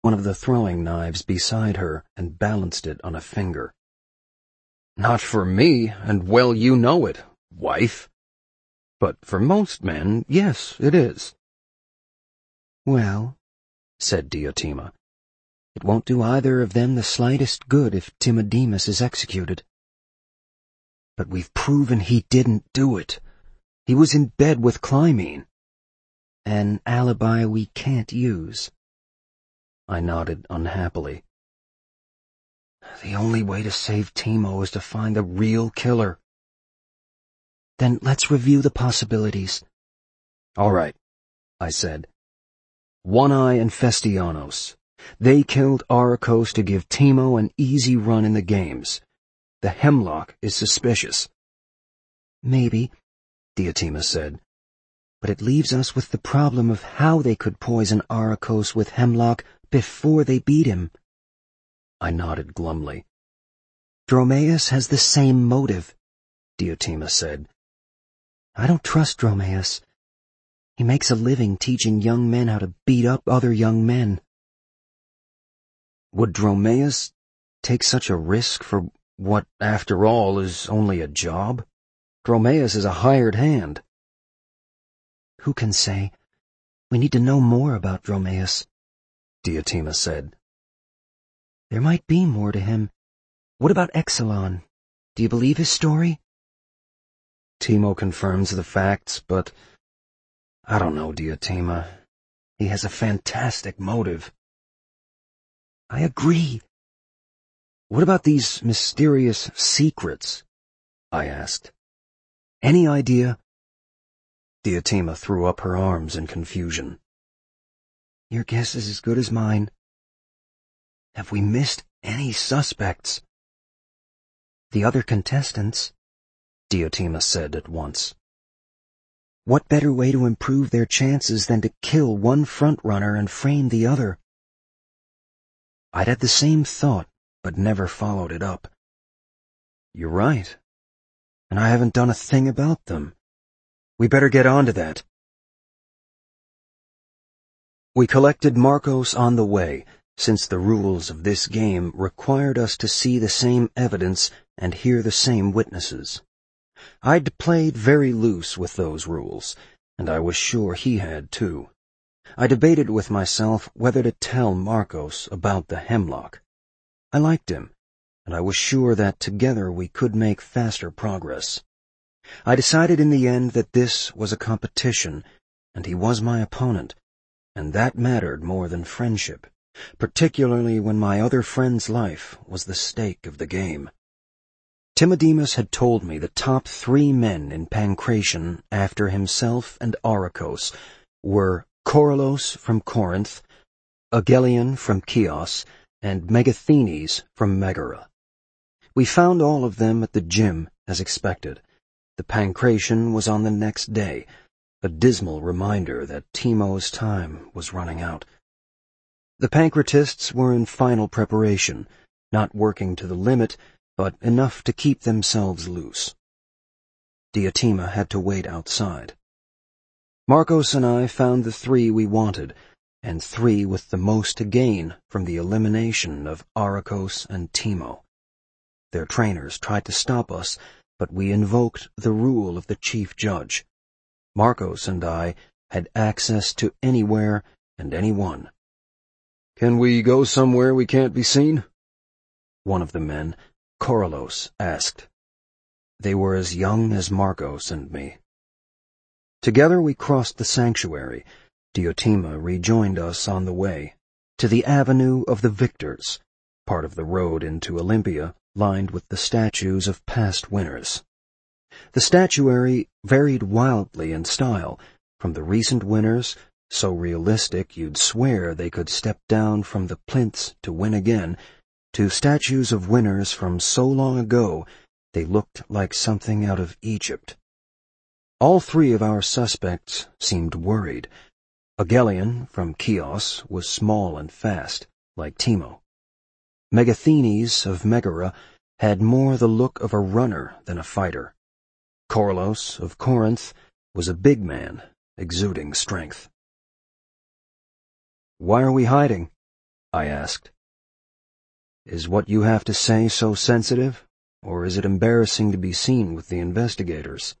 one of the throwing knives beside her and balanced it on a finger. "Not for me, and well you know it, wife. But for most men, yes, it is." "Well," said Diotima, "it won't do either of them the slightest good if Timodemus is executed." "But we've proven he didn't do it. He was in bed with Clymene." "An alibi we can't use." I nodded unhappily. "The only way to save Timo is to find the real killer." "Then let's review the possibilities." "All right," I said. One Eye and Festianos. They killed Arachos to give Timo an easy run in the games. The Hemlock is suspicious." "Maybe," Diotima said, "but it leaves us with the problem of how they could poison Arachos with hemlock before they beat him." I nodded glumly. "Dromaeus has the same motive," Diotima said. "I don't trust Dromaeus. He makes a living teaching young men how to beat up other young men." "Would Dromaeus take such a risk for what, after all, is only a job? Dromaeus is a hired hand." "Who can say? We need to know more about Dromaeus," Diotima said. "There might be more to him. What about Exelon? Do you believe his story?" "Timo confirms the facts, but I don't know, Diotima. He has a fantastic motive." "I agree." "What about these mysterious secrets?" I asked. "Any idea?" Diotima threw up her arms in confusion. "Your guess is as good as mine." "Have we missed any suspects?" "The other contestants," Diotima said at once. "What better way to improve their chances than to kill one front-runner and frame the other?" I'd had the same thought, but never followed it up. "You're right. And I haven't done a thing about them. We better get on to that." We collected Marcos on the way, since the rules of this game required us to see the same evidence and hear the same witnesses. I'd played very loose with those rules, and I was sure he had too. I debated with myself whether to tell Marcos about the Hemlock. I liked him, and I was sure that together we could make faster progress. I decided in the end that this was a competition, and he was my opponent, and that mattered more than friendship, particularly when my other friend's life was the stake of the game. Timodemus had told me the top 3 men in Pancration after himself and Arachos were Coryllos from Corinth, Agelion from Chios, and Megasthenes from Megara. We found all of them at the gym, as expected. The Pancration was on the next day, a dismal reminder that Timo's time was running out. The Pancratists were in final preparation, not working to the limit, but enough to keep themselves loose. Diotima had to wait outside. Marcos and I found the 3 we wanted, and 3 with the most to gain from the elimination of Arachos and Timo. Their trainers tried to stop us, but we invoked the rule of the chief judge. Marcos and I had access to anywhere and anyone. "Can we go somewhere we can't be seen?" one of the men, Coryllos, asked. They were as young as Marcos and me. Together we crossed the sanctuary. Diotima rejoined us on the way to the Avenue of the Victors, part of the road into Olympia, lined with the statues of past winners. The statuary varied wildly in style, from the recent winners, so realistic you'd swear they could step down from the plinths to win again, to statues of winners from so long ago they looked like something out of Egypt. All 3 of our suspects seemed worried. Agelion, from Chios, was small and fast, like Timo. Megasthenes, of Megara, had more the look of a runner than a fighter. Coryllos, of Corinth, was a big man, exuding strength. "Why are we hiding?" I asked. Is what you have to say so sensitive, or is it embarrassing to be seen with the investigators?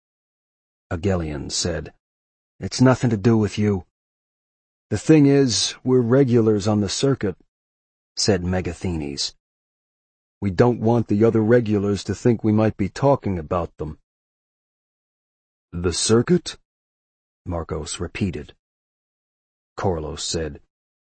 Aghelion said, It's nothing to do with you. The thing is, we're regulars on the circuit, said Megathenes. We don't want the other regulars to think we might be talking about them. The circuit? Markos repeated. Korlos said,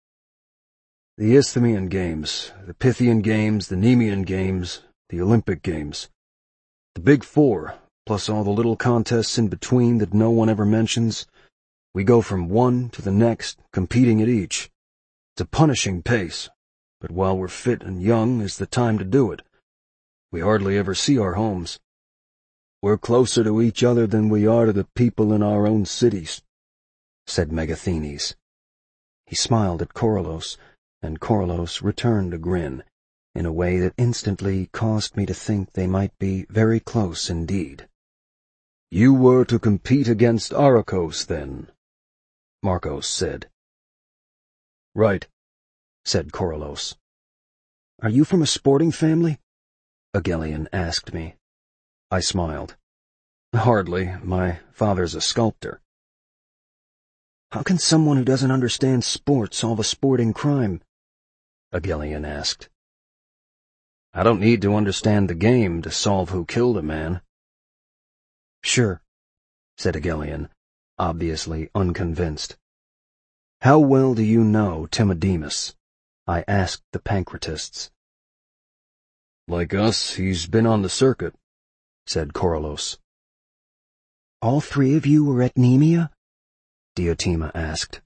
The Isthmian Games, the Pythian Games, the Nemean Games, the Olympic Games. The Big Four, plus all the little contests in between that no one ever mentions. We go from one to the next, competing at each. It's a punishing pace, but while we're fit and young is the time to do it. We hardly ever see our homes. We're closer to each other than we are to the people in our own cities, said Megathenes. He smiled at Korlos, and Korlos returned a grin, in a way that instantly caused me to think they might be very close indeed. You were to compete against Arakos, then, Markos said. Right, said Korlos. Are you from a sporting family? Aghelion asked me. I smiled. Hardly. My father's a sculptor. How can someone who doesn't understand sport solve a sporting crime? Aghelion asked. I don't need to understand the game to solve who killed a man. Sure, said Aghelion, obviously unconvinced. How well do you know Timodemus? I asked the Pancratists. Like us, he's been on the circuit, said Korlos. All three of you were at Nemea? Diotima asked.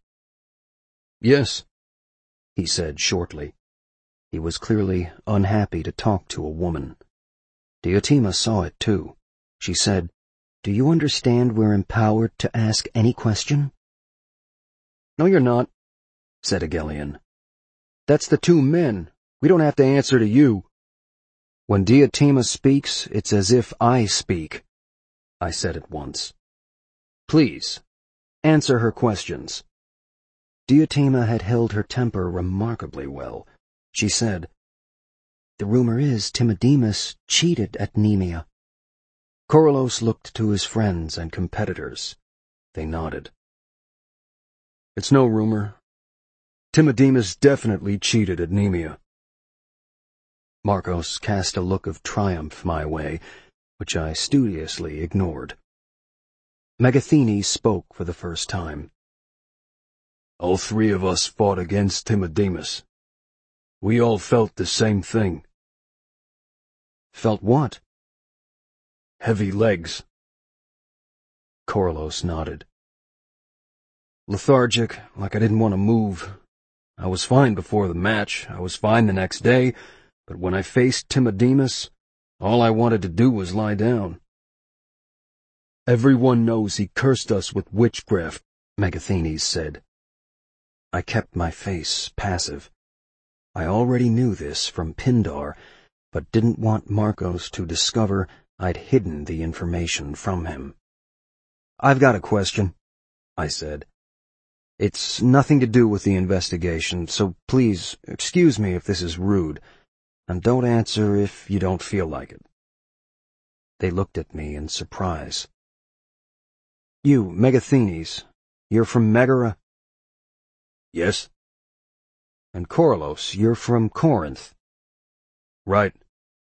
Yes, he said shortly. He was clearly unhappy to talk to a woman. Diotima saw it too. She said, Do you understand we're empowered to ask any question? No, you're not, said Aghelion. That's the two men. We don't have to answer to you. When Diotima speaks, it's as if I speak, I said at once. Please, answer her questions. Diotima had held her temper remarkably well. She said, The rumor is Timodemus cheated at Nemea. Korlos looked to his friends and competitors. They nodded. It's no rumor. Timodemus definitely cheated at Nemea. Markos cast a look of triumph my way, which I studiously ignored. Megathenes spoke for the first time. All three of us fought against Timodemus. We all felt the same thing. Felt what? Heavy legs. Korlos nodded. Lethargic, like I didn't want to move. I was fine before the match, I was fine the next day, but when I faced Timodemus, all I wanted to do was lie down. Everyone knows he cursed us with witchcraft, Megathenes said. I kept my face passive. I already knew this from Pindar, but didn't want Markos to discover I'd hidden the information from him. I've got a question, I said. It's nothing to do with the investigation, so please excuse me if this is rude, and don't answer if you don't feel like it. They looked at me in surprise. You, Megathenes, you're from Megara? Yes. And Korlos, you're from Corinth? Right.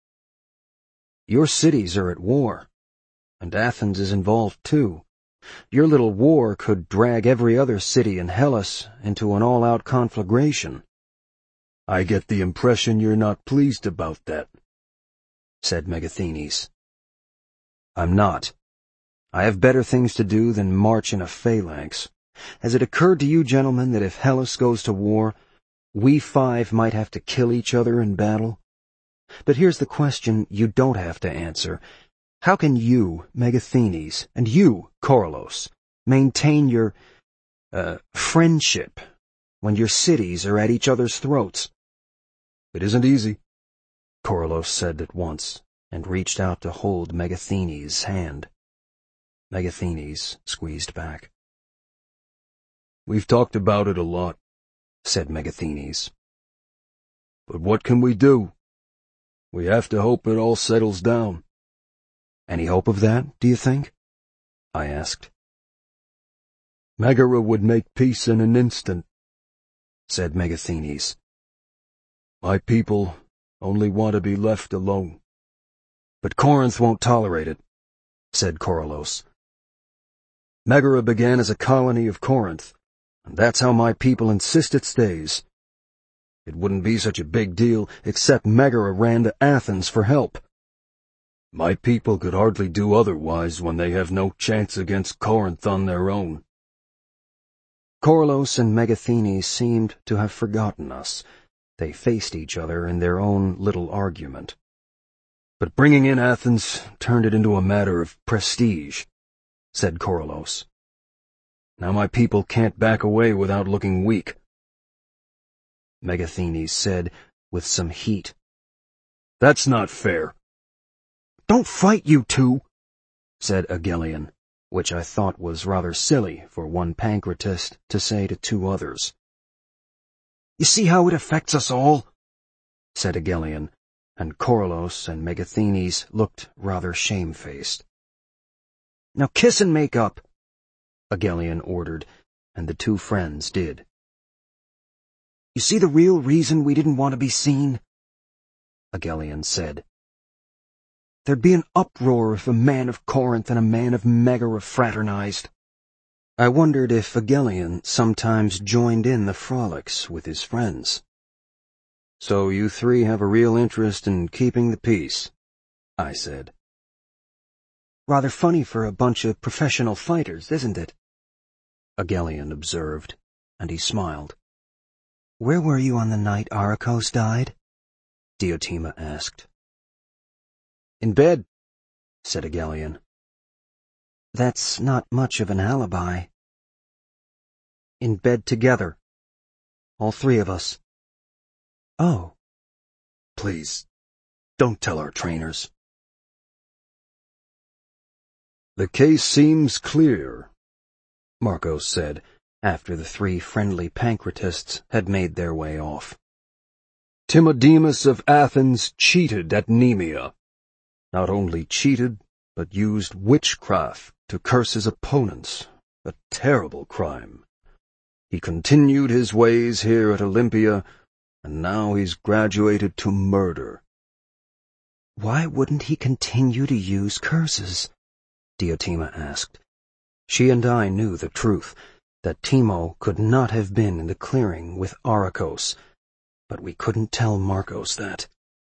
Your cities are at war, and Athens is involved too. Your little war could drag every other city in Hellas into an all-out conflagration. I get the impression you're not pleased about that, said Megathenes. I'm not. I have better things to do than march in a phalanx. Has it occurred to you, gentlemen, that if Hellas goes to war, we five might have to kill each other in battle? But here's the question you don't have to answer. How can you, Megathenes, and you, Korlos, maintain your, friendship when your cities are at each other's throats? It isn't easy, Korlos said at once, and reached out to hold Megathenes' hand. Megathenes squeezed back. We've talked about it a lot, said Megathenes. But what can we do? We have to hope it all settles down. Any hope of that, do you think? I asked. Megara would make peace in an instant, said Megathenes. My people only want to be left alone. But Corinth won't tolerate it, said Coryllos. Megara began as a colony of Corinth, and that's how my people insist it stays. It wouldn't be such a big deal except Megara ran to Athens for help. My people could hardly do otherwise when they have no chance against Corinth on their own. Coryllos and Megathenes seemed to have forgotten us. They faced each other in their own little argument. But bringing in Athens turned it into a matter of prestige, said Coryllos. Now my people can't back away without looking weak. Megathenes said with some heat. That's not fair. Don't fight, you two, said Agellion, which I thought was rather silly for one pancratist to say to two others. You see how it affects us all? Said Agellion, and Coryllos and Megathenes looked rather shamefaced. Now kiss and make up, Agellion ordered, and the two friends did. You see the real reason we didn't want to be seen? Agellion said. There'd be an uproar if a man of Corinth and a man of Megara fraternized. I wondered if Agellion sometimes joined in the frolics with his friends. So you three have a real interest in keeping the peace, I said. Rather funny for a bunch of professional fighters, isn't it? Agellion observed, and he smiled. Where were you on the night Arachos died? Diotima asked. In bed, said Agellion. That's not much of an alibi. In bed together. All three of us. Oh. Please, don't tell our trainers. The case seems clear, Markos said, after the three friendly pancratists had made their way off. Timodemus of Athens cheated at Nemea. Not only cheated, but used witchcraft to curse his opponents, a terrible crime. He continued his ways here at Olympia, and now he's graduated to murder. Why wouldn't he continue to use curses? Diotima asked. She and I knew the truth, that Timo could not have been in the clearing with Arachos, but we couldn't tell Markos that.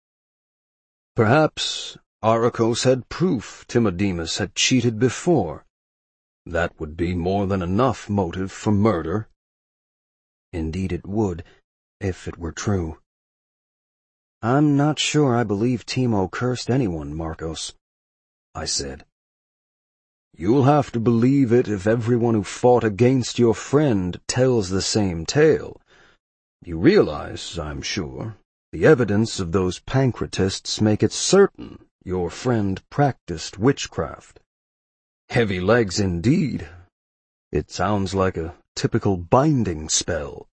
Perhaps Arachos had proof Timodemus had cheated before. That would be more than enough motive for murder. Indeed it would, if it were true. I'm not sure I believe Timo cursed anyone, Markos, I said. You'll have to believe it if everyone who fought against your friend tells the same tale. You realize, I'm sure, the evidence of those pancratists make it certain your friend practiced witchcraft. Heavy legs indeed. It sounds like a typical binding spell.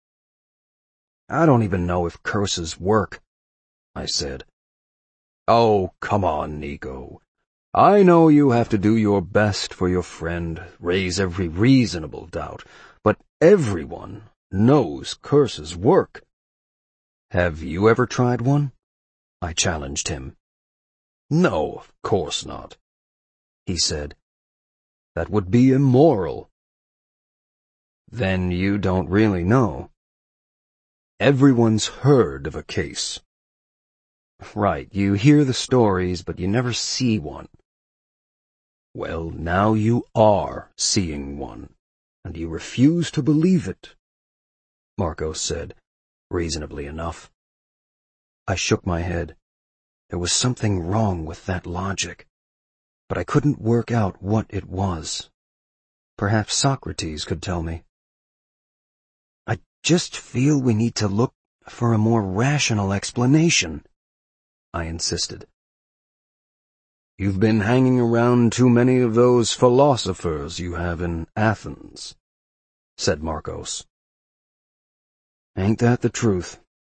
I don't even know if curses work, I said. Oh, come on, Nico. I know you have to do your best for your friend, raise every reasonable doubt, but everyone knows curses work. Have you ever tried one? I challenged him. No, of course not, he said. That would be immoral. Then you don't really know. Everyone's heard of a case. Right, you hear the stories, but you never see one. Well, now you are seeing one, and you refuse to believe it, Markos said, reasonably enough. I shook my head. There was something wrong with that logic, but I couldn't work out what it was. Perhaps Socrates could tell me. I just feel we need to look for a more rational explanation, I insisted. You've been hanging around too many of those philosophers you have in Athens, said Markos. Ain't that the truth?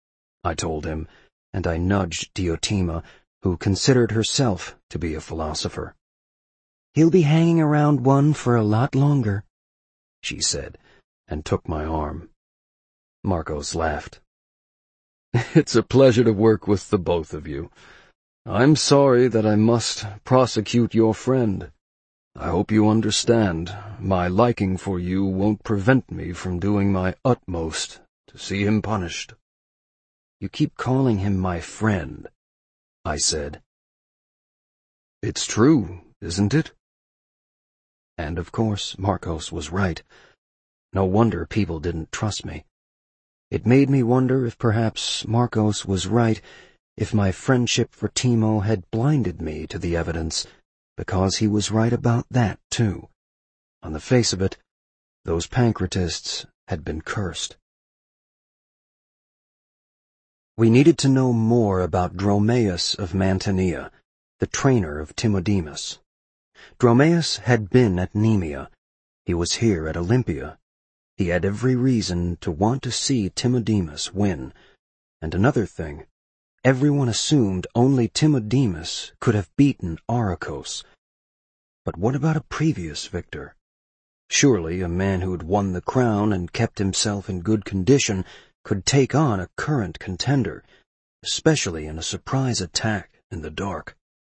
I told him, and I nudged Diotima, who considered herself to be a philosopher. He'll be hanging around one for a lot longer, she said, and took my arm. Markos laughed. It's a pleasure to work with the both of you. I'm sorry that I must prosecute your friend. I hope you understand. My liking for you won't prevent me from doing my utmost to see him punished. You keep calling him my friend, I said. It's true, isn't it? And of course, Markos was right. No wonder people didn't trust me. It made me wonder if perhaps Markos was right, if my friendship for Timo had blinded me to the evidence, because he was right about that, too. On the face of it, those Pancratists had been cursed. We needed to know more about Dromaeus of Mantinea, the trainer of Timodemus. Dromaeus had been at Nemea. He was here at Olympia. He had every reason to want to see Timodemus win. And another thing, everyone assumed only Timodemus could have beaten Arachos. But what about a previous victor? Surely a man who had won the crown and kept himself in good condition could take on a current contender, especially in a surprise attack in the dark.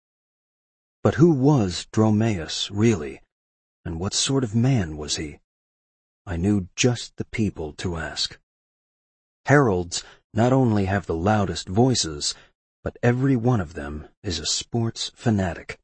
But who was Dromaeus, really, and what sort of man was he? I knew just the people to ask. Heralds not only have the loudest voices, but every one of them is a sports fanatic.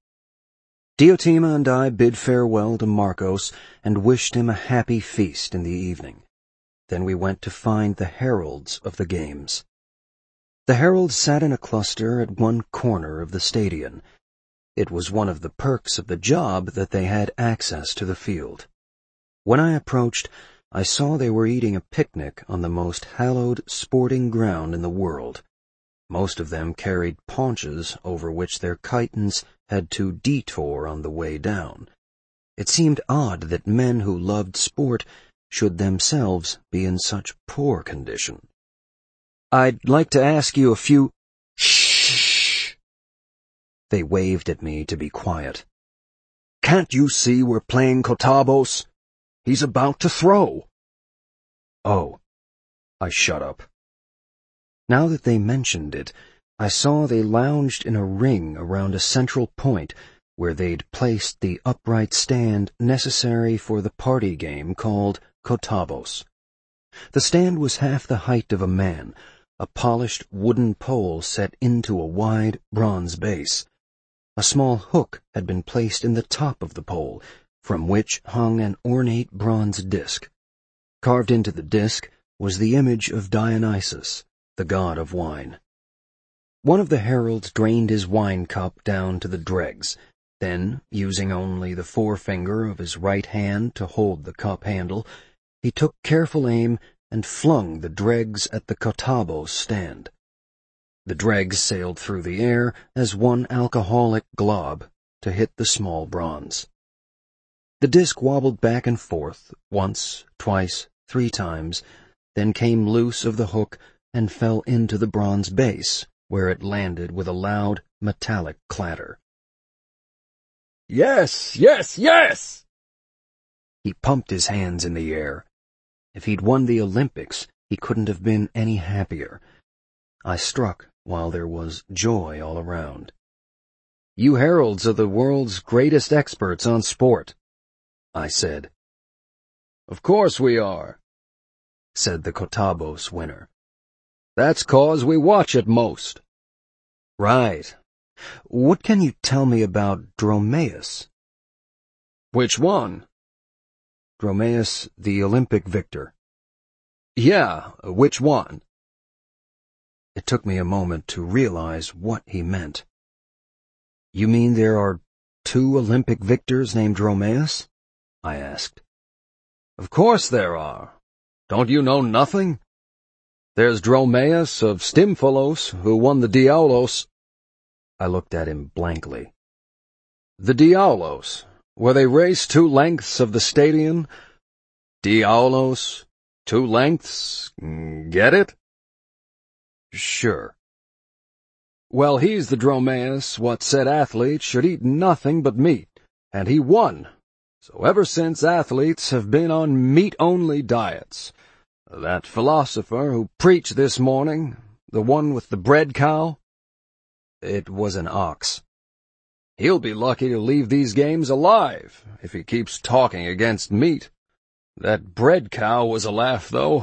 Diotima and I bid farewell to Markos and wished him a happy feast in the evening. Then we went to find the heralds of the games. The heralds sat in a cluster at one corner of the stadion. It was one of the perks of the job that they had access to the field. When I approached, I saw they were eating a picnic on the most hallowed sporting ground in the world. Most of them carried paunches over which their chitons had to detour on the way down. It seemed odd that men who loved sport should themselves be in such poor condition. "I'd like to ask you a few—" "Shh!" They waved at me to be quiet. "Can't you see we're playing Kotabos? He's about to throw." "Oh." I shut up. Now that they mentioned it, I saw they lounged in a ring around a central point where they'd placed the upright stand necessary for the party game called Kotabos. The stand was half the height of a man, a polished wooden pole set into a wide bronze base. A small hook had been placed in the top of the pole, from which hung an ornate bronze disc. Carved into the disc was the image of Dionysus, the god of wine. One of the heralds drained his wine cup down to the dregs. Then, using only the forefinger of his right hand to hold the cup handle, he took careful aim and flung the dregs at the Kotabos stand. The dregs sailed through the air as one alcoholic glob to hit the small bronze. The disc wobbled back and forth, once, twice, 3 times, then came loose of the hook and fell into the bronze base, where it landed with a loud, metallic clatter. "Yes, yes, yes!" He pumped his hands in the air. If he'd won the Olympics, he couldn't have been any happier. I struck while there was joy all around. "You heralds are the world's greatest experts on sport," I said. "Of course we are," said the Kotabos winner. "That's 'cause we watch it most." "Right. What can you tell me about Dromaeus?" "Which one?" "Dromaeus, the Olympic victor." "Yeah, which one?" It took me a moment to realize what he meant. "You mean there are 2 Olympic victors named Dromaeus?" I asked. "Of course there are. Don't you know nothing? There's Dromaeus of Stymphalos, who won the Diaulos." I looked at him blankly. "The Diaulos, where they race 2 lengths of the stadion. Diaulos, 2 lengths, get it?" Sure. Well, he's the Dromaeus what said athletes should eat nothing but meat, and he won. So ever since athletes have been on meat-only diets. That philosopher who preached this morning, the one with the bread cow? It was an ox. He'll be lucky to leave these games alive, if he keeps talking against meat. That bread cow was a laugh, though.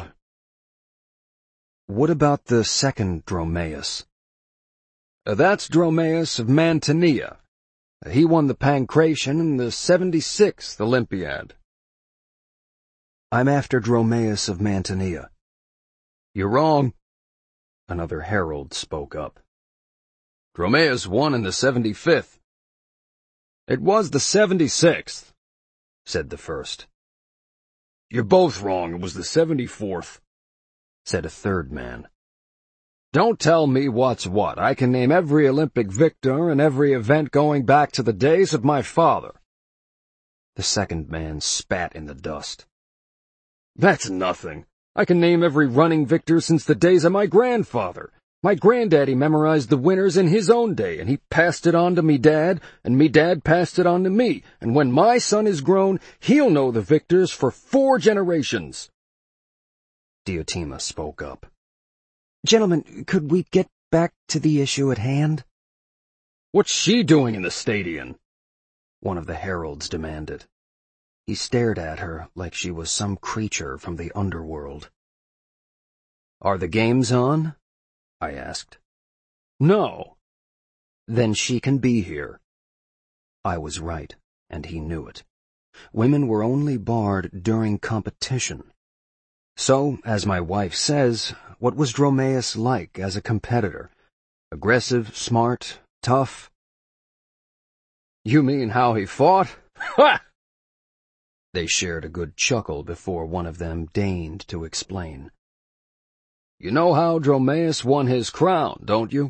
What about the second Dromaeus? That's Dromaeus of Mantinea. He won the Pancration in the 76th Olympiad. I'm after Dromaeus of Mantinea. You're wrong. Another herald spoke up. Dromaeus won in the 75th. It was the 76th, said the first. You're both wrong. It was the 74th, said a third man. Don't tell me what's what. I can name every Olympic victor and every event going back to the days of my father. The second man spat in the dust. That's nothing. I can name every running victor since the days of my grandfather. My granddaddy memorized the winners in his own day, and he passed it on to me dad, and me dad passed it on to me, and when my son is grown, he'll know the victors for 4 generations. Diotima spoke up. Gentlemen, could we get back to the issue at hand? What's she doing in the stadion? One of the heralds demanded. He stared at her like she was some creature from the underworld. Are the games on? I asked. No. Then she can be here. I was right, and he knew it. Women were only barred during competition. So, as my wife says, what was Dromaeus like as a competitor? Aggressive, smart, tough? You mean how he fought? Ha! They shared a good chuckle before one of them deigned to explain. You know how Dromaeus won his crown, don't you?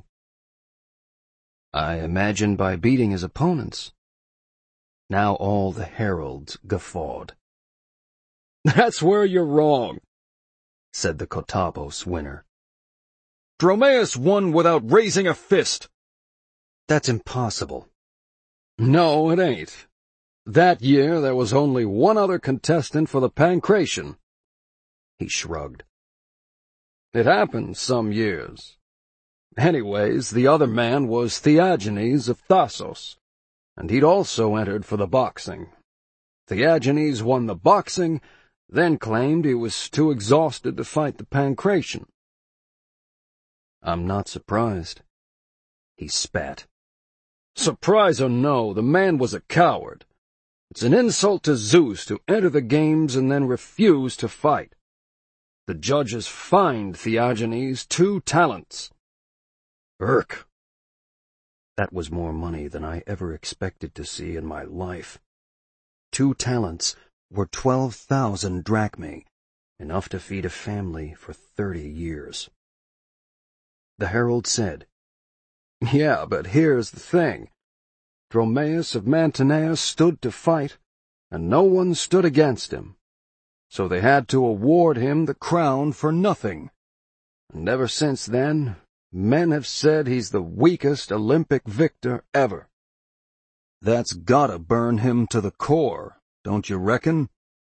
I imagine by beating his opponents. Now all the heralds guffawed. That's where you're wrong, said the Kottabos winner. Dromaeus won without raising a fist. That's impossible. No, it ain't. That year there was only one other contestant for the Pancration. He shrugged. It happened some years. Anyways, the other man was Theagenes of Thasos, and he'd also entered for the boxing. Theagenes won the boxing, then claimed he was too exhausted to fight the Pancration. I'm not surprised. He spat. Surprise or no, the man was a coward. It's an insult to Zeus to enter the games and then refuse to fight. The judges fined Theagenes 2 talents. Irk! That was more money than I ever expected to see in my life. 2 talents were 12,000 drachmae, enough to feed a family for 30 years. The herald said, Yeah, but here's the thing. Dromaeus of Mantinea stood to fight, and no one stood against him. So they had to award him the crown for nothing. And ever since then, men have said he's the weakest Olympic victor ever. That's gotta burn him to the core, don't you reckon?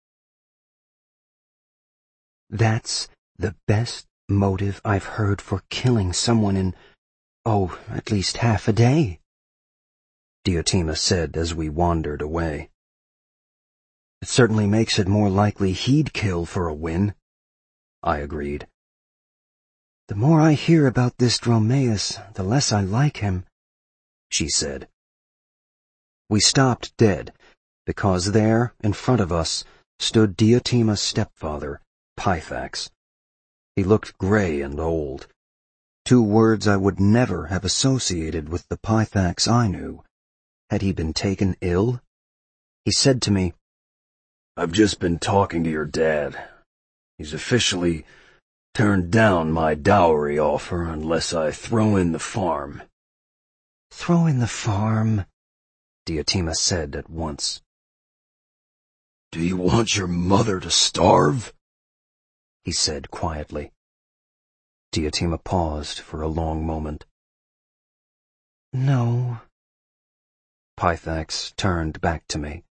That's the best motive I've heard for killing someone in, at least half a day, Diotima said as we wandered away. It certainly makes it more likely he'd kill for a win, I agreed. The more I hear about this Dromaeus, the less I like him, she said. We stopped dead, because there, in front of us, stood Diotima's stepfather, Pythax. He looked gray and old. 2 words I would never have associated with the Pythax I knew. Had he been taken ill? He said to me, I've just been talking to your dad. He's officially turned down my dowry offer unless I throw in the farm. Throw in the farm, Diotima said at once. Do you want your mother to starve? He said quietly. Diotima paused for a long moment. No. Pythax turned back to me.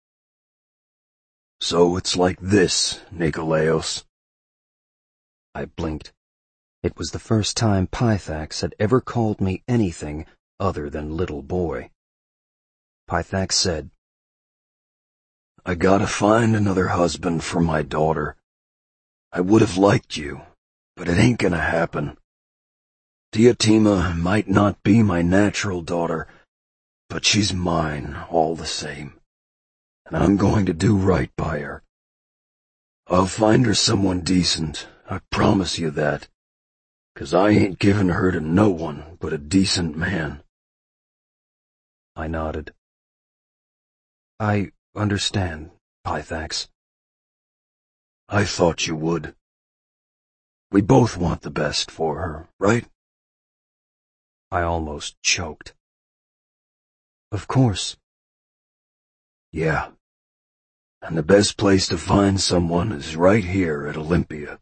So it's like this, Nikolaos. I blinked. It was the first time Pythax had ever called me anything other than little boy. Pythax said, I gotta find another husband for my daughter. I would have liked you, but it ain't gonna happen. Diotima might not be my natural daughter, but she's mine all the same, and I'm going to do right by her. I'll find her someone decent, I promise you that, 'cause I ain't giving her to no one but a decent man. I nodded. I understand, Pythax. I thought you would. We both want the best for her, right? I almost choked. Of course. Yeah. And the best place to find someone is right here at Olympia.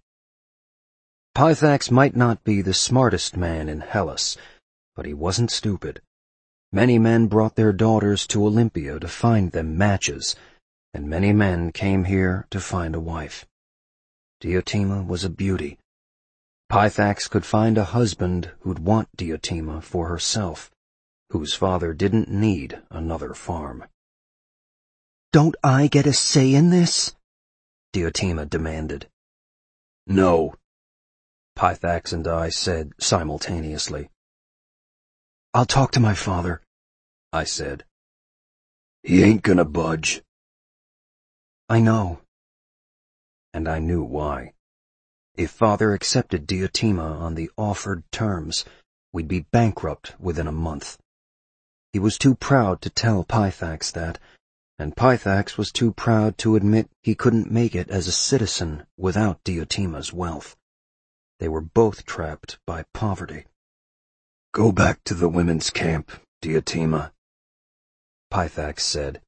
Pythax might not be the smartest man in Hellas, but he wasn't stupid. Many men brought their daughters to Olympia to find them matches, and many men came here to find a wife. Diotima was a beauty. Pythax could find a husband who'd want Diotima for herself, whose father didn't need another farm. Don't I get a say in this? Diotima demanded. No, Pythax and I said simultaneously. I'll talk to my father, I said. he ain't gonna budge. I know. And I knew why. If father accepted Diotima on the offered terms, we'd be bankrupt within a month. He was too proud to tell Pythax that, and Pythax was too proud to admit he couldn't make it as a citizen without Diotima's wealth. They were both trapped by poverty. Go back to the women's camp, Diotima, Pythax said.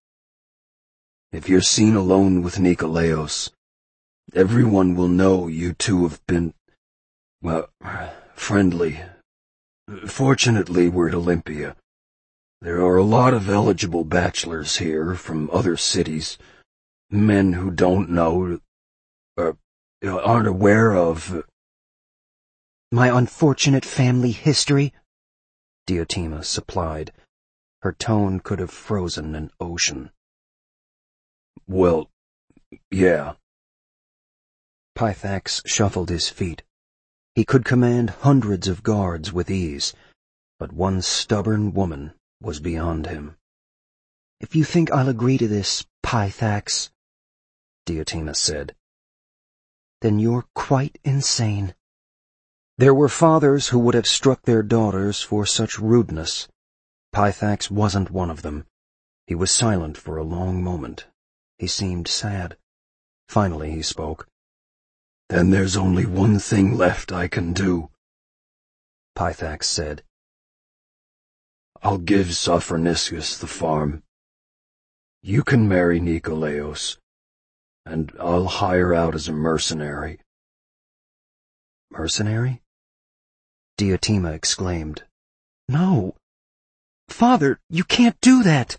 If you're seen alone with Nikolaos, everyone will know you two have been, well, friendly. Fortunately, we're at Olympia. There are a lot of eligible bachelors here from other cities, men who don't know, aren't aware of... My unfortunate family history? Diotima supplied. Her tone could have frozen an ocean. Well, yeah. Pythax shuffled his feet. He could command hundreds of guards with ease, but one stubborn woman was beyond him. If you think I'll agree to this, Pythax, Diotima said, then you're quite insane. There were fathers who would have struck their daughters for such rudeness. Pythax wasn't one of them. He was silent for a long moment. He seemed sad. Finally he spoke. Then there's only one thing left I can do, Pythax said. I'll give Sophroniscus the farm. You can marry Nikolaos, and I'll hire out as a mercenary. Mercenary? Diotima exclaimed. No. Father, you can't do that.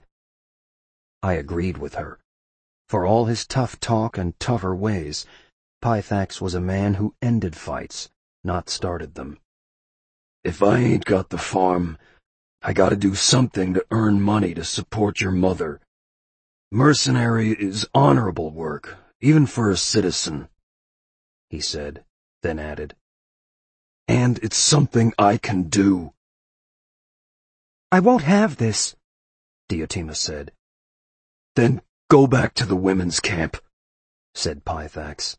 I agreed with her. For all his tough talk and tougher ways, Pythax was a man who ended fights, not started them. If I ain't got the farm, I gotta do something to earn money to support your mother. Mercenary is honorable work, even for a citizen, he said, then added. And it's something I can do. I won't have this, Diotima said. Then go back to the women's camp, said Pythax.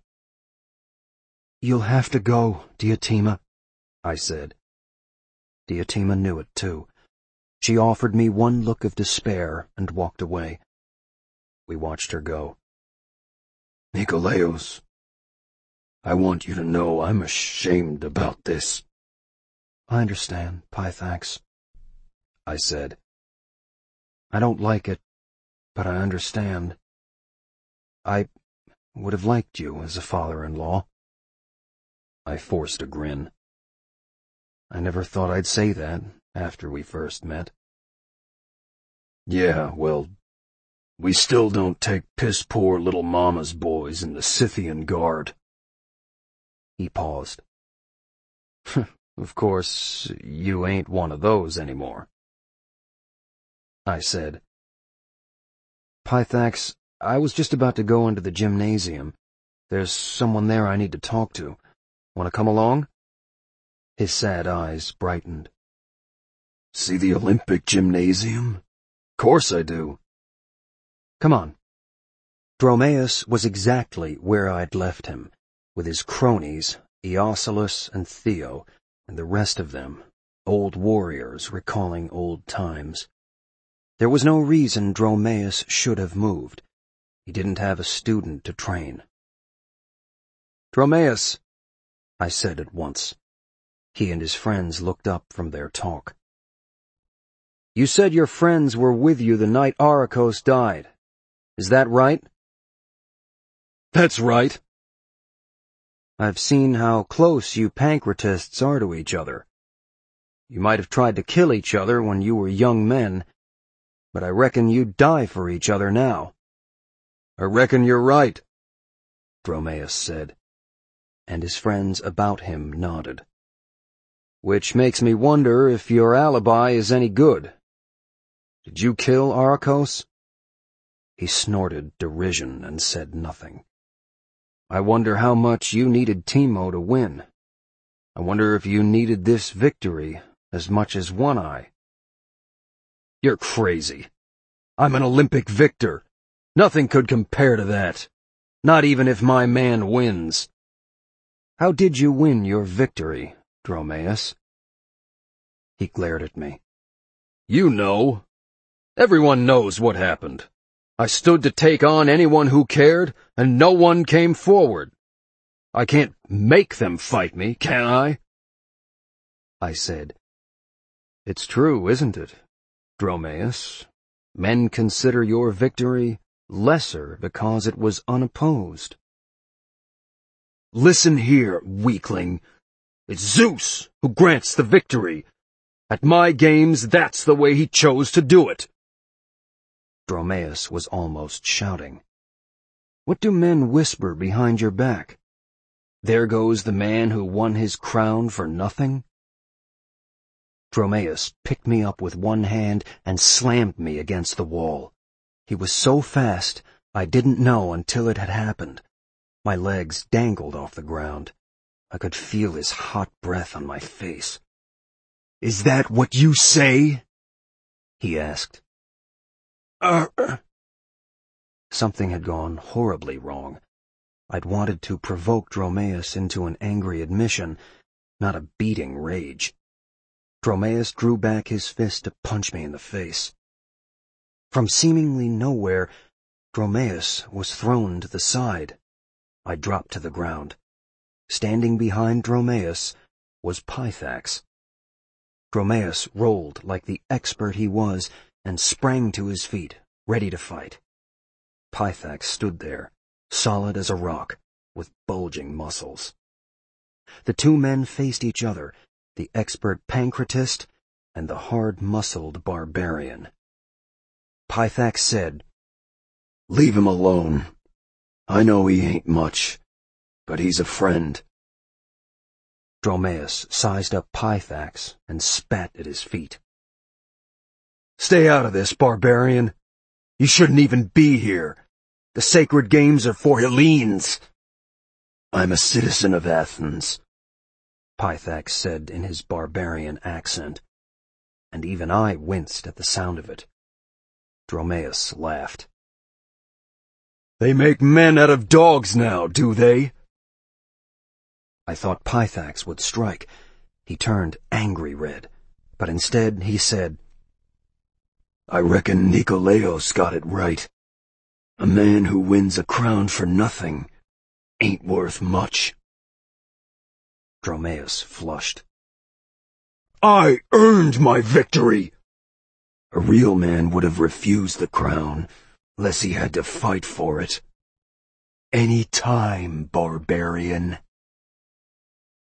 You'll have to go, Diotima, I said. Diotima knew it too. She offered me one look of despair and walked away. We watched her go. Nikolaos, I want you to know I'm ashamed about this. I understand, Pythax, I said. I don't like it, but I understand. I would have liked you as a father-in-law. I forced a grin. I never thought I'd say that after we first met. Yeah, well, we still don't take piss-poor little mama's boys in the Scythian Guard. He paused. Of course, you ain't one of those anymore. I said, Pythax, I was just about to go into the gymnasium. There's someone there I need to talk to. Want to come along? His sad eyes brightened. See the Olympic Gymnasium? Course I do. Come on. Dromaeus was exactly where I'd left him, with his cronies, Eocelus and Theo, and the rest of them, old warriors recalling old times. There was no reason Dromaeus should have moved. He didn't have a student to train. Dromaeus, I said at once. He and his friends looked up from their talk. You said your friends were with you the night Arachos died. Is that right? That's right. I've seen how close you Pancratists are to each other. You might have tried to kill each other when you were young men, but I reckon you'd die for each other now. I reckon you're right, Dromaeus said, and his friends about him nodded. Which makes me wonder if your alibi is any good. Did you kill Arachos? He snorted derision and said nothing. I wonder how much you needed Teemo to win. I wonder if you needed this victory as much as One Eye. You're crazy. I'm an Olympic victor. Nothing could compare to that. Not even if my man wins. How did you win your victory, Dromaeus? He glared at me. You know. Everyone knows what happened. I stood to take on anyone who cared, and no one came forward. I can't make them fight me, can I? I said, It's true, isn't it, Dromaeus? Men consider your victory lesser because it was unopposed. Listen here, weakling. It's Zeus who grants the victory. At my games, that's the way he chose to do it. Dromaeus was almost shouting. What do men whisper behind your back? There goes the man who won his crown for nothing? Dromaeus picked me up with one hand and slammed me against the wall. He was so fast, I didn't know until it had happened. My legs dangled off the ground. I could feel his hot breath on my face. Is that what you say? He asked. Something had gone horribly wrong. I'd wanted to provoke Dromaeus into an angry admission, not a beating rage. Dromaeus drew back his fist to punch me in the face. From seemingly nowhere, Dromaeus was thrown to the side. I dropped to the ground. Standing behind Dromaeus was Pythax. Dromaeus rolled like the expert he was and sprang to his feet, ready to fight. Pythax stood there, solid as a rock, with bulging muscles. The two men faced each other, the expert Pancratist and the hard-muscled barbarian. Pythax said, Leave him alone. I know he ain't much, but he's a friend. Dromaeus sized up Pythax and spat at his feet. Stay out of this, barbarian. You shouldn't even be here. The sacred games are for Hellenes. I'm a citizen of Athens, Pythax said in his barbarian accent, and even I winced at the sound of it. Dromaeus laughed. They make men out of dogs now, do they? I thought Pythax would strike. He turned angry red, but instead he said, I reckon Nikolaos got it right. A man who wins a crown for nothing ain't worth much. Dromaeus flushed. I earned my victory! A real man would have refused the crown, lest he had to fight for it. Any time, barbarian.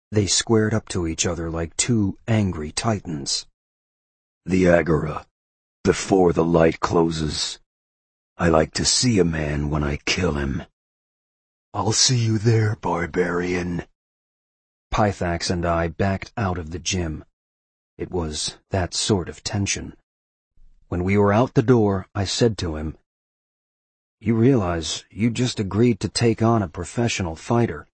They squared up to each other like two angry titans. The Agora, before the light closes. I like to see a man when I kill him. I'll see you there, barbarian. Pythax and I backed out of the gym. It was that sort of tension. When we were out the door, I said to him, "You realize you just agreed to take on a professional fighter."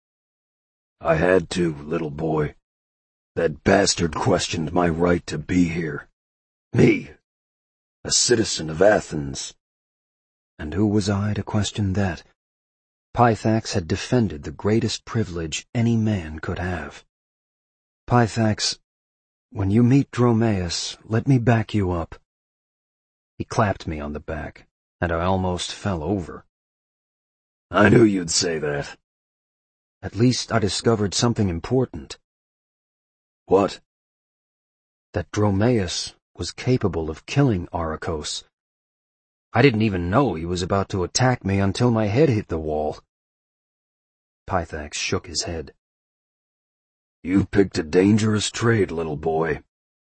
I had to, little boy. That bastard questioned my right to be here. Me, a citizen of Athens. And who was I to question that? Pythax had defended the greatest privilege any man could have. "Pythax, when you meet Dromaeus, let me back you up." He clapped me on the back, and I almost fell over. I knew you'd say that. At least I discovered something important. What? That Dromaeus was capable of killing Arachos. I didn't even know he was about to attack me until my head hit the wall. Pythax shook his head. You picked a dangerous trade, little boy.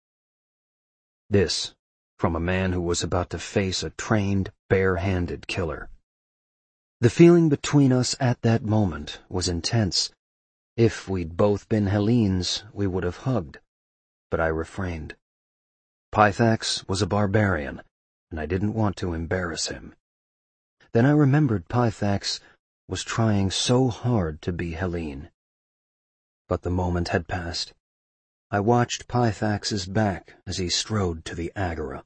This, from a man who was about to face a trained, bare-handed killer. The feeling between us at that moment was intense. If we'd both been Hellenes, we would have hugged, but I refrained. Pythax was a barbarian, and I didn't want to embarrass him. Then I remembered Pythax was trying so hard to be Hellene. But the moment had passed. I watched Pythax's back as he strode to the Agora.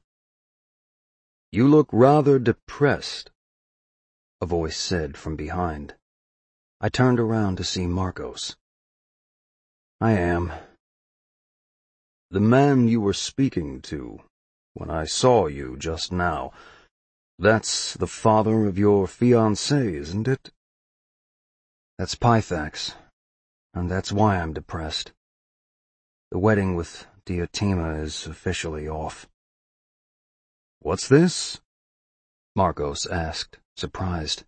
You look rather depressed, a voice said from behind. I turned around to see Markos. I am. The man you were speaking to, when I saw you just now, that's the father of your fiancée, isn't it? That's Pythax, and that's why I'm depressed. The wedding with Diotima is officially off. What's this? Markos asked, surprised.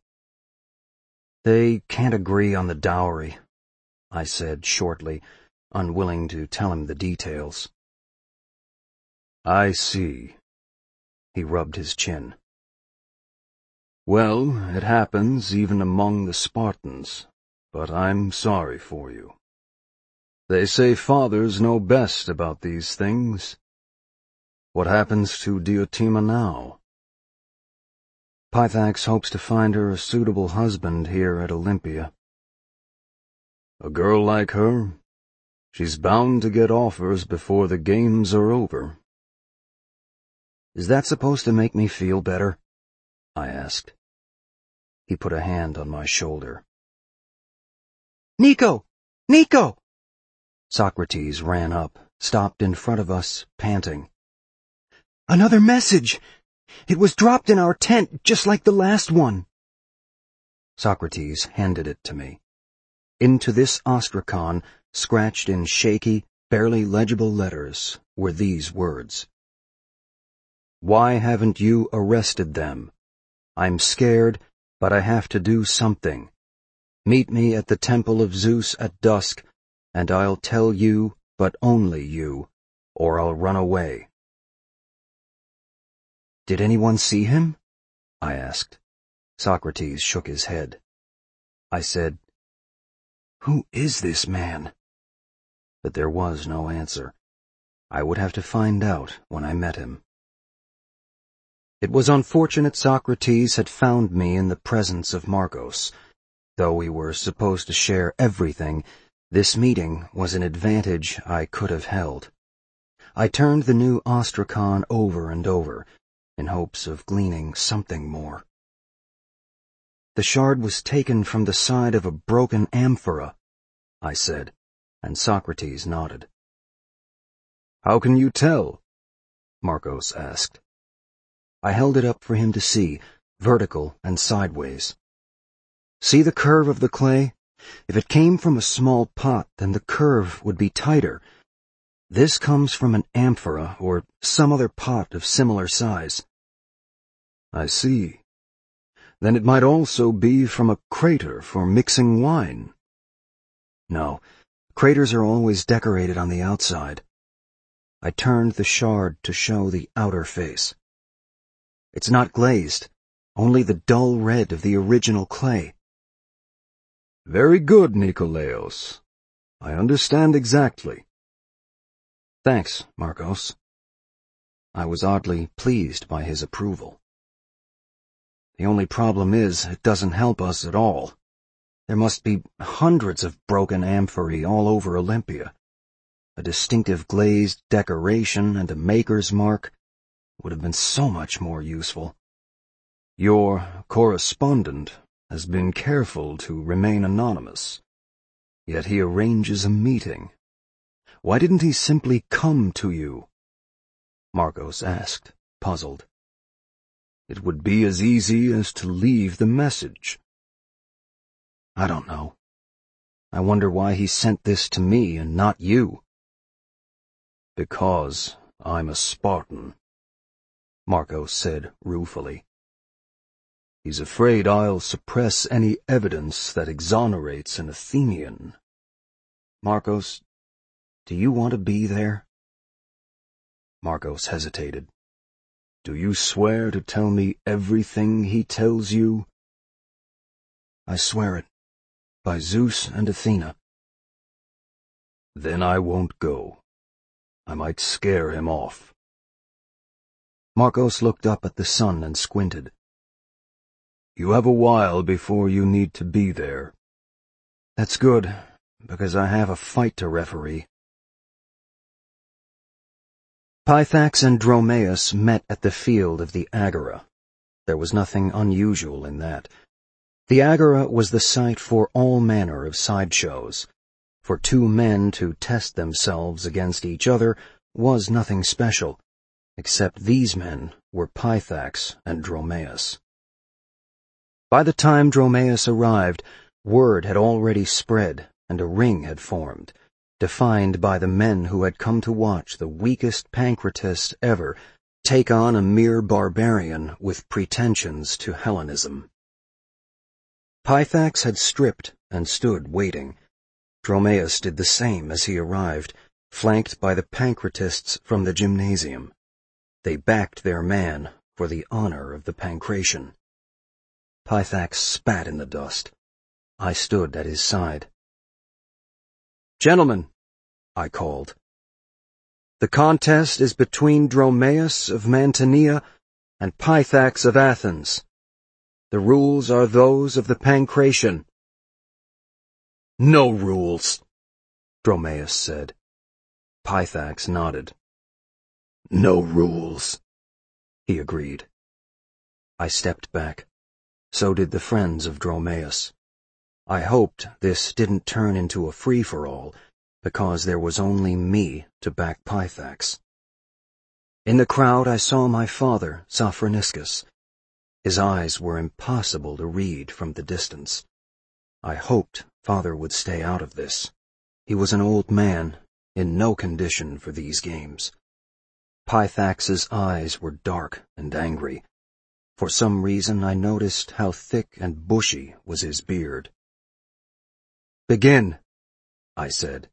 They can't agree on the dowry, I said shortly, unwilling to tell him the details. I see. He rubbed his chin. Well, it happens even among the Spartans, but I'm sorry for you. They say fathers know best about these things. What happens to Diotima now? Pythax hopes to find her a suitable husband here at Olympia. A girl like her? She's bound to get offers before the games are over. Is that supposed to make me feel better? I asked. He put a hand on my shoulder. Nico! Nico! Socrates ran up, stopped in front of us, panting. Another message! It was dropped in our tent, just like the last one. Socrates handed it to me. Into this ostrakon, scratched in shaky, barely legible letters, were these words. Why haven't you arrested them? I'm scared, but I have to do something. Meet me at the temple of Zeus at dusk, and I'll tell you, but only you, or I'll run away. Did anyone see him? I asked. Socrates shook his head. I said, Who is this man? But there was no answer. I would have to find out when I met him. It was unfortunate Socrates had found me in the presence of Markos. Though we were supposed to share everything, this meeting was an advantage I could have held. I turned the new ostrakon over and over, in hopes of gleaning something more. The shard was taken from the side of a broken amphora, I said, and Socrates nodded. How can you tell? Markos asked. I held it up for him to see, vertical and sideways. See the curve of the clay? If it came from a small pot, then the curve would be tighter. This comes from an amphora or some other pot of similar size. I see. Then it might also be from a crater for mixing wine. No, Craters are always decorated on the outside. I turned the shard to show the outer face. It's not glazed, only the dull red of the original clay. Very good, Nikolaos. I understand exactly. Thanks, Markos. I was oddly pleased by his approval. The only problem is, it doesn't help us at all. There must be hundreds of broken amphorae all over Olympia. A distinctive glazed decoration and a maker's mark would have been so much more useful. Your correspondent has been careful to remain anonymous, yet he arranges a meeting. Why didn't he simply come to you? Markos asked, puzzled. It would be as easy as to leave the message. I don't know. I wonder why he sent this to me and not you. Because I'm a Spartan, Markos said ruefully. He's afraid I'll suppress any evidence that exonerates an Athenian. Markos, do you want to be there? Markos hesitated. Do you swear to tell me everything he tells you? I swear it, by Zeus and Athena. Then I won't go. I might scare him off. Markos looked up at the sun and squinted. You have a while before you need to be there. That's good, because I have a fight to referee. Pythax and Dromaeus met at the field of the Agora. There was nothing unusual in that. The Agora was the site for all manner of sideshows. For two men to test themselves against each other was nothing special, except these men were Pythax and Dromaeus. By the time Dromaeus arrived, word had already spread and a ring had formed, defined by the men who had come to watch the weakest Pancratist ever take on a mere barbarian with pretensions to Hellenism. Pythax had stripped and stood waiting. Dromaeus did the same as he arrived, flanked by the Pancratists from the gymnasium. They backed their man for the honor of the Pancration. Pythax spat in the dust. I stood at his side. Gentlemen, I called. The contest is between Dromaeus of Mantinea and Pythax of Athens. The rules are those of the Pancration. No rules, Dromaeus said. Pythax nodded. No rules, he agreed. I stepped back. So did the friends of Dromaeus. I hoped this didn't turn into a free-for-all, because there was only me to back Pythax. In the crowd I saw my father, Sophroniscus. His eyes were impossible to read from the distance. I hoped father would stay out of this. He was an old man, in no condition for these games. Pythax's eyes were dark and angry. For some reason I noticed how thick and bushy was his beard. Begin, I said.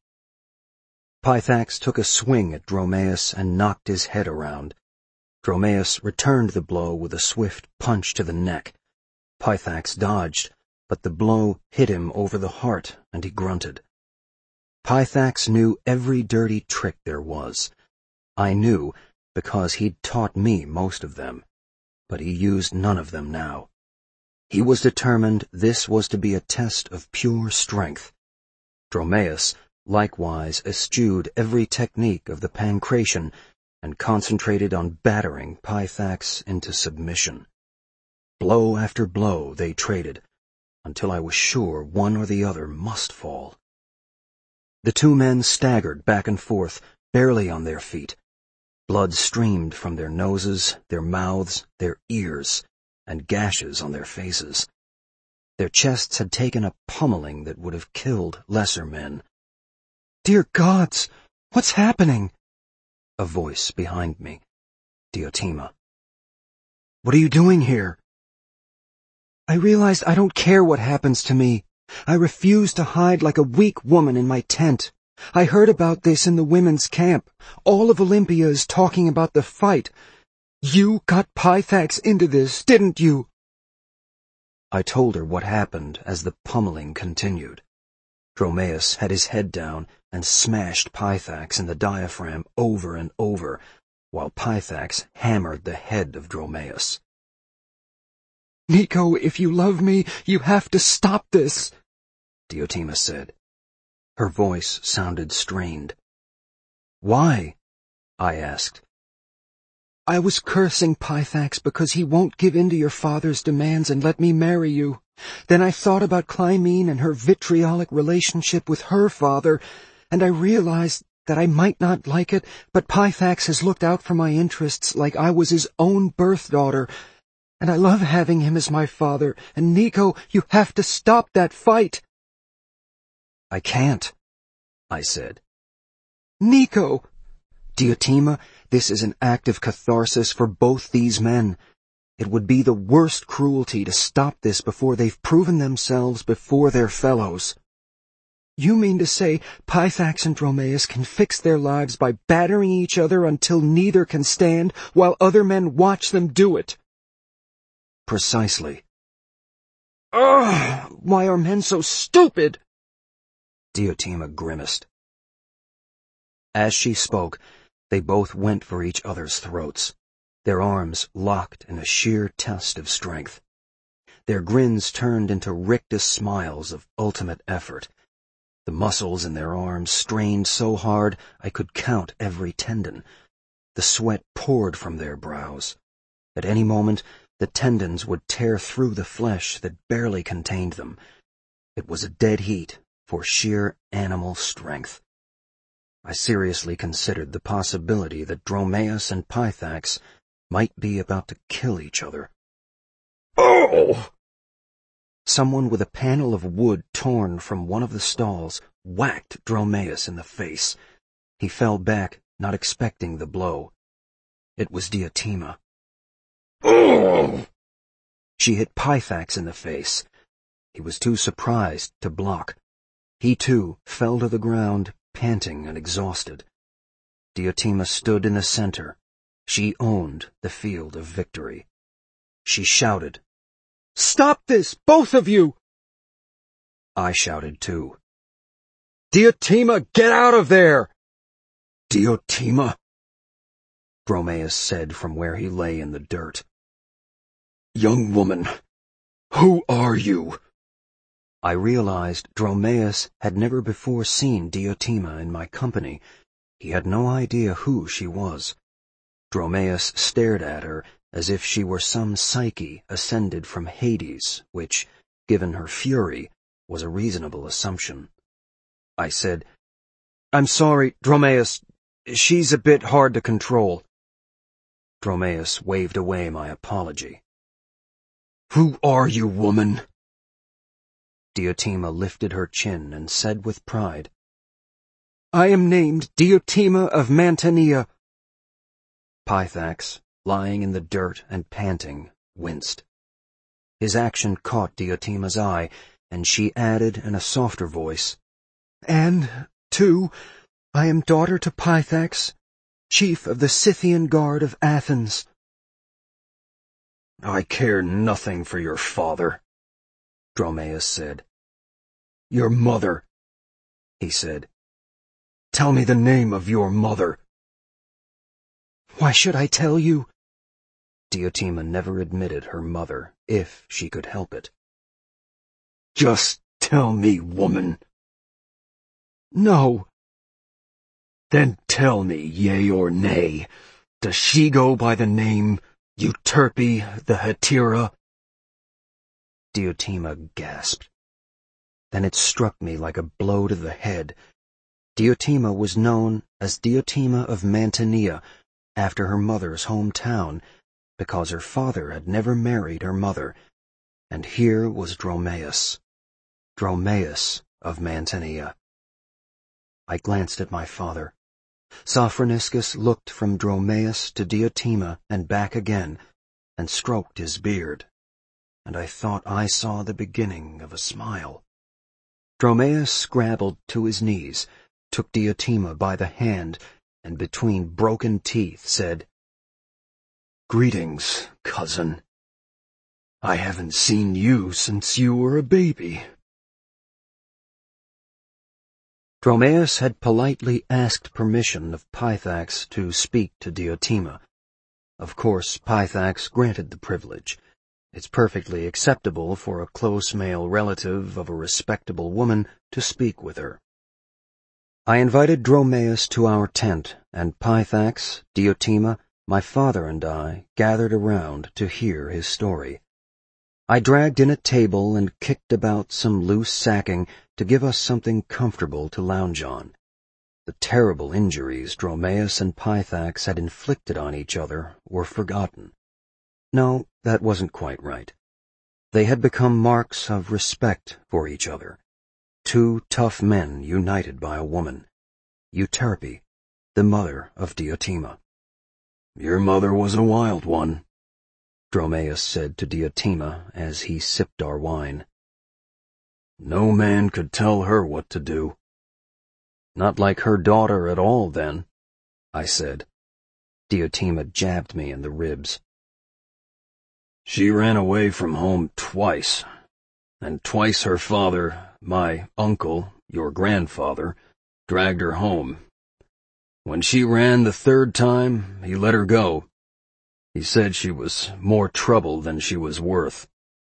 Pythax took a swing at Dromaeus and knocked his head around. Dromaeus returned the blow with a swift punch to the neck. Pythax dodged, but the blow hit him over the heart and he grunted. Pythax knew every dirty trick there was. I knew because he'd taught me most of them. But he used none of them now. He was determined this was to be a test of pure strength. Dromaeus likewise eschewed every technique of the Pancration and concentrated on battering Pythax into submission. Blow after blow they traded, until I was sure one or the other must fall. The two men staggered back and forth, barely on their feet. Blood streamed from their noses, their mouths, their ears, and gashes on their faces. Their chests had taken a pummeling that would have killed lesser men. "Dear gods, what's happening?" A voice behind me. Diotima. "What are you doing here?" "I realized I don't care what happens to me. I refused to hide like a weak woman in my tent. I heard about this in the women's camp. All of Olympia is talking about the fight. You got Pythax into this, didn't you?" I told her what happened as the pummeling continued. Dromaeus had his head down and smashed Pythax in the diaphragm over and over, while Pythax hammered the head of Dromaeus. "Nico, if you love me, you have to stop this," Diotima said. Her voice sounded strained. "Why?" I asked. "I was cursing Pythax because he won't give in to your father's demands and let me marry you. Then I thought about Clymene and her vitriolic relationship with her father, and I realized that I might not like it, but Pythax has looked out for my interests like I was his own birth daughter, and I love having him as my father, and Nico, you have to stop that fight." "I can't," I said. "Nico!" "Diotima, this is an act of catharsis for both these men. It would be the worst cruelty to stop this before they've proven themselves before their fellows." "You mean to say Pythax and Dromaeus can fix their lives by battering each other until neither can stand, while other men watch them do it?" "Precisely." "Ugh! Why are men so stupid?" Diotima grimaced. As she spoke, they both went for each other's throats, their arms locked in a sheer test of strength. Their grins turned into rictus smiles of ultimate effort. The muscles in their arms strained so hard I could count every tendon. The sweat poured from their brows. At any moment, the tendons would tear through the flesh that barely contained them. It was a dead heat for sheer animal strength. I seriously considered the possibility that Dromaeus and Pythax might be about to kill each other. "Oh!" Someone with a panel of wood torn from one of the stalls whacked Dromaeus in the face. He fell back, not expecting the blow. It was Diotima. "Oh!" She hit Pythax in the face. He was too surprised to block. He, too, fell to the ground, panting and exhausted. Diotima stood in the center. She owned the field of victory. She shouted, "Stop this, both of you!" I shouted too. "Diotima, get out of there!" "Diotima?" Dromaeus said from where he lay in the dirt. "Young woman, who are you?" I realized Dromaeus had never before seen Diotima in my company. He had no idea who she was. Dromaeus stared at her as if she were some Psyche ascended from Hades, which, given her fury, was a reasonable assumption. I said, "I'm sorry, Dromaeus. She's a bit hard to control." Dromaeus waved away my apology. "Who are you, woman?" Diotima lifted her chin and said with pride, "I am named Diotima of Mantinea." Pythax, lying in the dirt and panting, winced. His action caught Diotima's eye, and she added in a softer voice, "And, too, I am daughter to Pythax, chief of the Scythian Guard of Athens." "I care nothing for your father," Dromaeus said. "Your mother," he said. "Tell me the name of your mother." "Why should I tell you?" Diotima never admitted her mother, if she could help it. "Just tell me, woman." "No." "Then tell me, yea or nay, does she go by the name Euterpe the Hetaera?" Diotima gasped. Then it struck me like a blow to the head. Diotima was known as Diotima of Mantinea, after her mother's hometown, because her father had never married her mother, and here was Dromaeus of Mantinea. I glanced at my father. Sophroniscus looked from Dromaeus to Diotima and back again, and stroked his beard, and I thought I saw the beginning of a smile. Dromaeus scrabbled to his knees, took Diotima by the hand, and between broken teeth said, "Greetings, cousin. I haven't seen you since you were a baby." Dromaeus had politely asked permission of Pythax to speak to Diotima. Of course, Pythax granted the privilege. It's perfectly acceptable for a close male relative of a respectable woman to speak with her. I invited Dromaeus to our tent, and Pythax, Diotima, my father and I gathered around to hear his story. I dragged in a table and kicked about some loose sacking to give us something comfortable to lounge on. The terrible injuries Dromaeus and Pythax had inflicted on each other were forgotten. No, that wasn't quite right. They had become marks of respect for each other. Two tough men united by a woman. Euterpe, the mother of Diotima. "Your mother was a wild one," Dromaeus said to Diotima as he sipped our wine. "No man could tell her what to do." "Not like her daughter at all, then," I said. Diotima jabbed me in the ribs. "She ran away from home twice, and twice her father, my uncle, your grandfather, dragged her home. When she ran the third time, he let her go. He said she was more trouble than she was worth."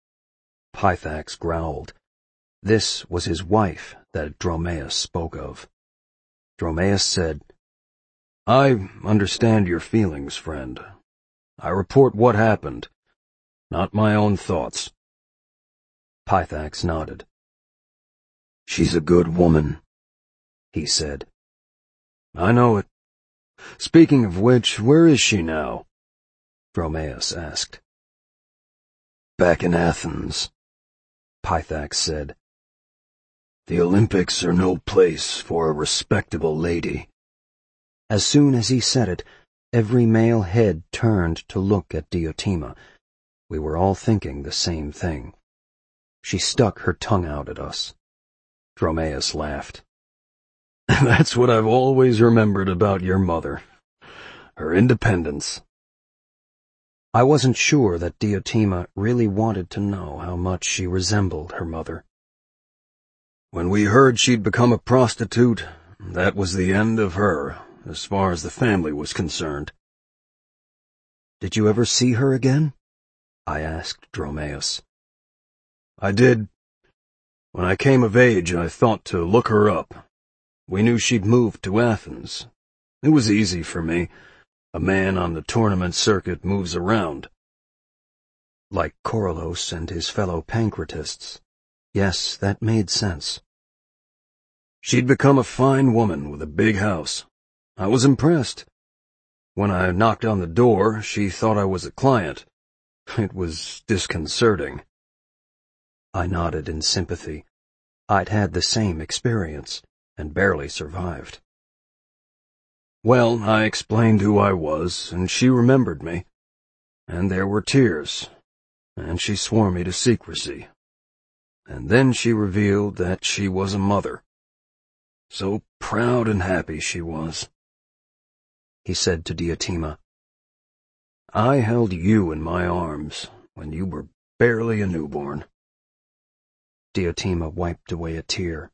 Pythax growled. This was his wife that Dromaeus spoke of. Dromaeus said, "I understand your feelings, friend. I report what happened, not my own thoughts." Pythax nodded. "She's a good woman," he said. "I know it. Speaking of which, where is she now?" Dromaeus asked. "Back in Athens," Pythax said. "The Olympics are no place for a respectable lady." As soon as he said it, every male head turned to look at Diotima. We were all thinking the same thing. She stuck her tongue out at us. Dromaeus laughed. "That's what I've always remembered about your mother. Her independence." I wasn't sure that Diotima really wanted to know how much she resembled her mother. "When we heard she'd become a prostitute, that was the end of her, as far as the family was concerned." "Did you ever see her again?" I asked Dromaeus. "I did. When I came of age, I thought to look her up. We knew she'd moved to Athens. It was easy for me. A man on the tournament circuit moves around." Like Coryllos and his fellow Pancratists. Yes, that made sense. "She'd become a fine woman with a big house. I was impressed. When I knocked on the door, she thought I was a client. It was disconcerting." I nodded in sympathy. I'd had the same experience, and barely survived. "Well, I explained who I was, and she remembered me. And there were tears, and she swore me to secrecy. And then she revealed that she was a mother. So proud and happy she was." He said to Diotima, "I held you in my arms when you were barely a newborn." Diotima wiped away a tear.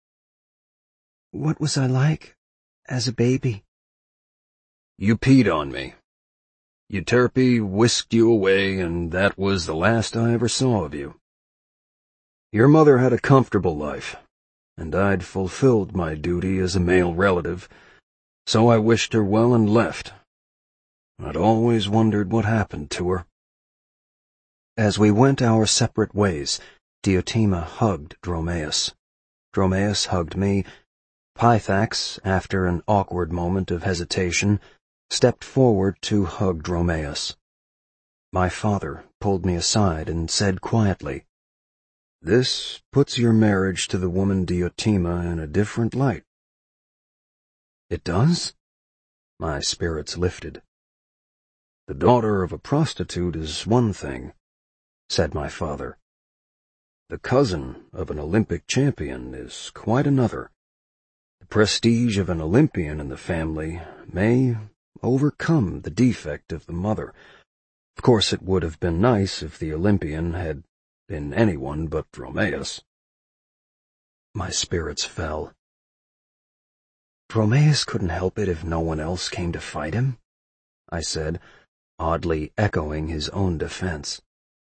"What was I like as a baby?" "You peed on me. Euterpe whisked you away, and that was the last I ever saw of you. Your mother had a comfortable life, and I'd fulfilled my duty as a male relative, so I wished her well and left. I'd always wondered what happened to her." As we went our separate ways, Diotima hugged Dromaeus. Dromaeus hugged me. Pythax, after an awkward moment of hesitation, stepped forward to hug Dromaeus. My father pulled me aside and said quietly, "This puts your marriage to the woman Diotima in a different light." "It does?" My spirits lifted. "The daughter of a prostitute is one thing," said my father. The cousin of an Olympic champion is quite another. The prestige of an Olympian in the family may overcome the defect of the mother. Of course, it would have been nice if the Olympian had been anyone but Dromaeus. My spirits fell. Dromaeus couldn't help it if no one else came to fight him, I said, oddly echoing his own defense.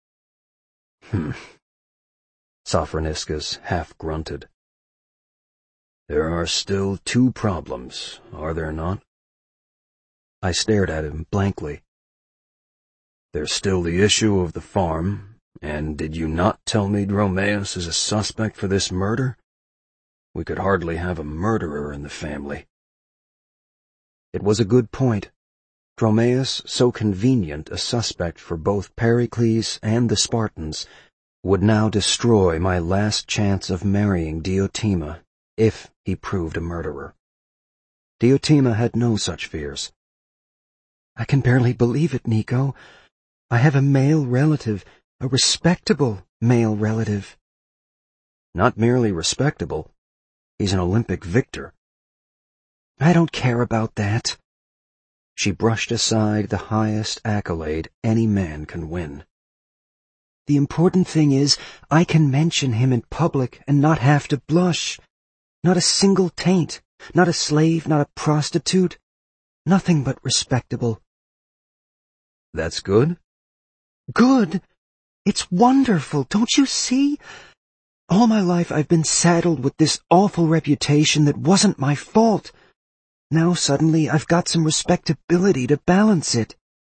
Sophroniscus half grunted. There are still two problems, are there not? I stared at him blankly. There's still the issue of the farm, and did you not tell me Dromaeus is a suspect for this murder? We could hardly have a murderer in the family. It was a good point. Dromaeus, so convenient a suspect for both Pericles and the Spartans, would now destroy my last chance of marrying Diotima if he proved a murderer. Diotima had no such fears. I can barely believe it, Nico. I have a male relative, a respectable male relative. Not merely respectable. He's an Olympic victor. I don't care about that. She brushed aside the highest accolade any man can win. The important thing is, I can mention him in public and not have to blush. Not a single taint, not a slave, not a prostitute. Nothing but respectable. That's good? Good? It's wonderful, don't you see? All my life I've been saddled with this awful reputation that wasn't my fault. Now suddenly I've got some respectability to balance it.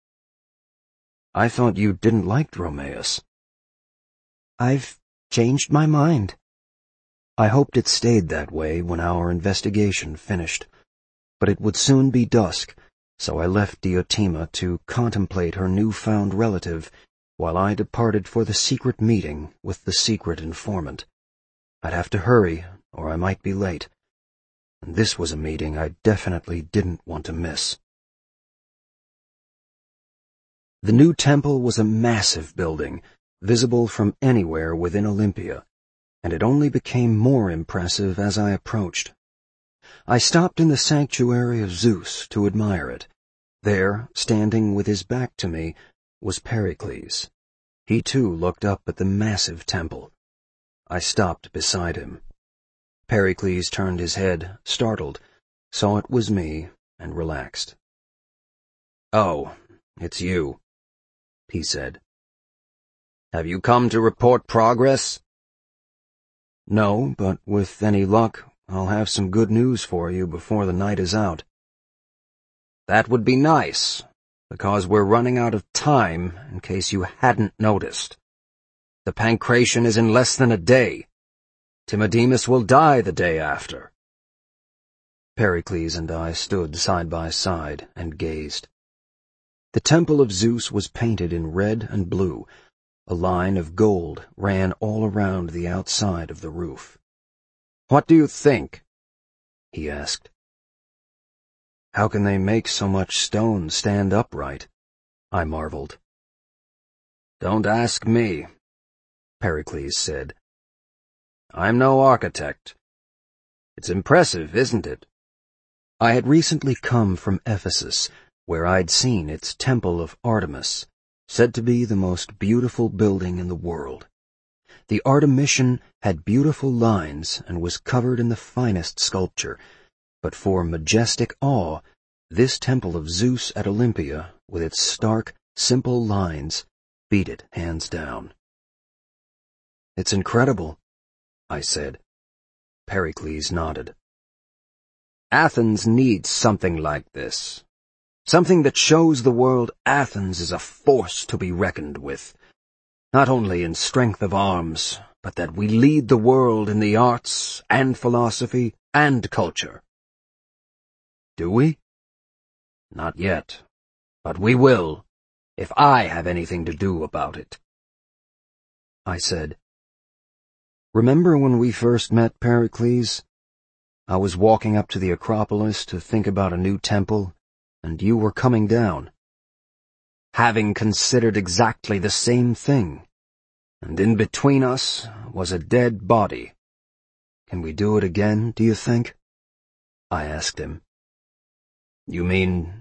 I thought you didn't like Dromaeus. I've changed my mind. I hoped it stayed that way when our investigation finished, but it would soon be dusk, so I left Diotima to contemplate her newfound relative while I departed for the secret meeting with the secret informant. I'd have to hurry, or I might be late, and this was a meeting I definitely didn't want to miss. The new temple was a massive building, visible from anywhere within Olympia, and it only became more impressive as I approached. I stopped in the sanctuary of Zeus to admire it. There, standing with his back to me, was Pericles. He too looked up at the massive temple. I stopped beside him. Pericles turned his head, startled, saw it was me, and relaxed. "Oh, it's you," he said. "Have you come to report progress?" "No, but with any luck, I'll have some good news for you before the night is out." "That would be nice, because we're running out of time in case you hadn't noticed. The pancration is in less than a day. Timodemus will die the day after." Pericles and I stood side by side and gazed. The temple of Zeus was painted in red and blue. A line of gold ran all around the outside of the roof. "What do you think?" he asked. "How can they make so much stone stand upright?" I marveled. "Don't ask me," Pericles said. "I'm no architect. It's impressive, isn't it?" I had recently come from Ephesus, where I'd seen its Temple of Artemis, said to be the most beautiful building in the world. The Artemision had beautiful lines and was covered in the finest sculpture, but for majestic awe, this temple of Zeus at Olympia, with its stark, simple lines, beat it hands down. "It's incredible," I said. Pericles nodded. "Athens needs something like this. Something that shows the world Athens is a force to be reckoned with. Not only in strength of arms, but that we lead the world in the arts and philosophy and culture." "Do we?" "Not yet, but we will, if I have anything to do about it." I said, "Remember when we first met, Pericles? I was walking up to the Acropolis to think about a new temple, and you were coming down." "Having considered exactly the same thing." and in between us was a dead body. Can we do it again, do you think? I asked him. You mean